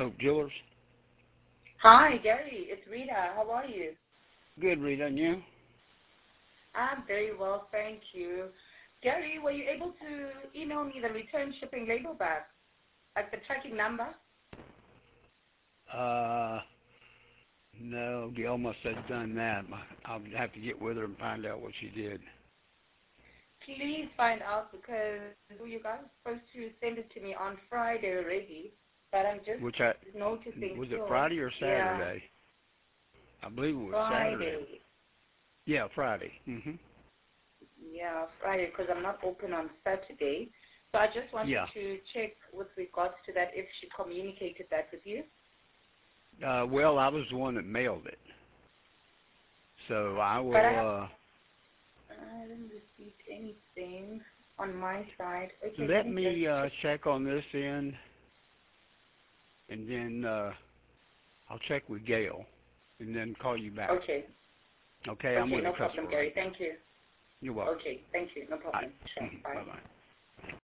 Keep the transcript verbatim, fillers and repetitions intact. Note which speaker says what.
Speaker 1: Hope Jewelers.
Speaker 2: Hi, Gary. It's Rita. How are you?
Speaker 1: Good, Rita, and you?
Speaker 2: I'm very well, thank you. Gary, were you able to email me the return shipping label back, like the tracking number?
Speaker 1: Uh, no, Gail must have done that. I'll have to get with her and find out what she did.
Speaker 2: Please find out because you guys were supposed to send it to me on Friday already, but I'm just
Speaker 1: Which I,
Speaker 2: noticing.
Speaker 1: was it
Speaker 2: still.
Speaker 1: Friday or Saturday?
Speaker 2: Yeah.
Speaker 1: I believe it was
Speaker 2: Friday.
Speaker 1: Saturday. Yeah, Friday. Mhm.
Speaker 2: Yeah, Friday, because I'm not open on Saturday. So I just wanted
Speaker 1: yeah.
Speaker 2: to check with regards to that if she communicated that with you.
Speaker 1: Uh, well, I was the one that mailed it. So I will...
Speaker 2: But I, have,
Speaker 1: uh,
Speaker 2: I haven't received anything on my side. Okay,
Speaker 1: let,
Speaker 2: let me,
Speaker 1: me uh,
Speaker 2: check.
Speaker 1: check on this end, and then uh, I'll check with Gail, and then call you back.
Speaker 2: Okay.
Speaker 1: Okay,
Speaker 2: okay
Speaker 1: I'm with
Speaker 2: no
Speaker 1: a customer
Speaker 2: problem, Gary.
Speaker 1: right now.
Speaker 2: Thank you.
Speaker 1: You're welcome.
Speaker 2: Okay, thank you. No problem.
Speaker 1: Bye.
Speaker 2: Sure.
Speaker 1: Mm-hmm.
Speaker 2: Bye.
Speaker 1: Bye-bye.